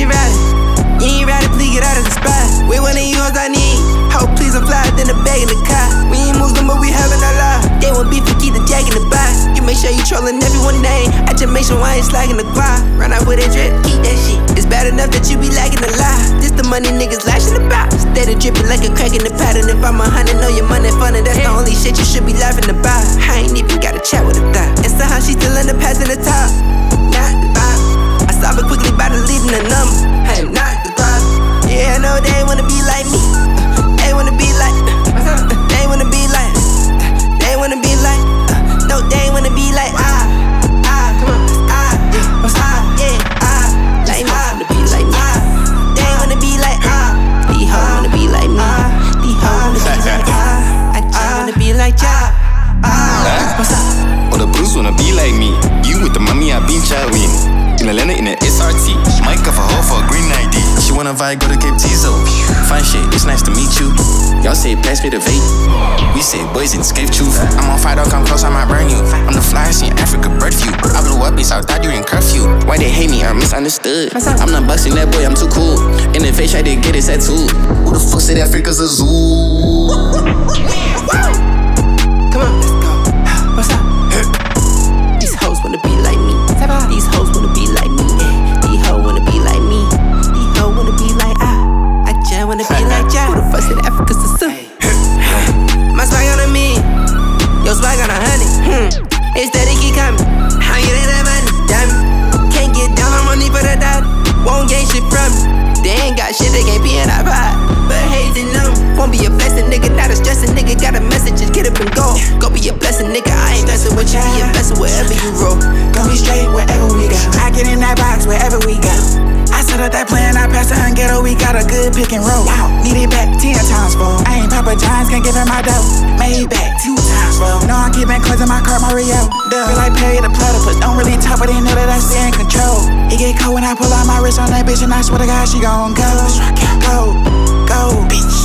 ain't riding. You ain't riding, please get out of the spot. We one of you hoes I need. Hope please I'm fly than the bag in the car. We ain't Muslim, but we having our life. They want beef, we keep the jack in the box. You make sure you trolling everyone name. I just make sure I ain't slacking the guap. Run out with that drip, keep that shit. It's bad enough that you be lagging a lie. This the money niggas lashing about. Steady dripping like a crack in the pattern. If I'm 100, know your money funny. That's the only shit you should be laughing about. I ain't even got a chat with a thought. And somehow she still in the past in the top. Not the vibe. I solve it quickly by deleting the number. I am not the vibe. Yeah, I know they wanna be like me. They wanna be like. They wanna be like. They wanna be like. No, they wanna be like. Come on, yeah, They wanna be like me. They wanna be like. These hoes wanna be like me. These hoes wanna be like. I just wanna be like ya. What's up? All the bros wanna be like me. You with the mommy, I been chatting. In Atlanta in the SRT. Might cuff a hoe for a green ID. She wanna vibe, go to Cape Tizo. Fine shit, it's nice to meet you. Y'all say pass me the vape. We say boys and escape truth. I'm on fire, don't come close, I might burn you. I'm the flyest in Africa, bird view. I blew up, bitch, I thought you in curfew. Why they hate me, I'm misunderstood. I'm not busting that boy, I'm too cool. In the face, I did get it tattooed. Who the fuck said Africa's a zoo? Come on, let's go. What's up? These hoes wanna be like me. These hoes wanna be like me. These hoes wanna be like me. These hoes wanna be like I just wanna be like ya. Who the fuck said Africa's a zoo? My swag on a million, your swag on 100. Instead they keep coming, I get that money, damn it. Can't get down on my knee for the dollar. Won't gain shit from me. They ain't got shit, they can't be in our vibe. But hazing them won't be a blessing, nigga. Not a stressing, nigga. Got a message, just get up and go. Go be a blessing, nigga. I ain't messing with you. Be a blessing wherever you roll. Go be straight wherever we go. I get in that box wherever we go. I set up that plan, I passed the unghetto, we got a good pick and roll. Need it back 10 times, bro. I ain't Papa John's, can't give him my dough. Made back 2 times, bro. No, I'm keeping cleansing my car, Mario. Feel like Perry the platypus, don't really talk, but they know that I stay in control. It get cold when I pull out my wrist on that bitch, and I swear to God, she gon' go. Go, go, bitch.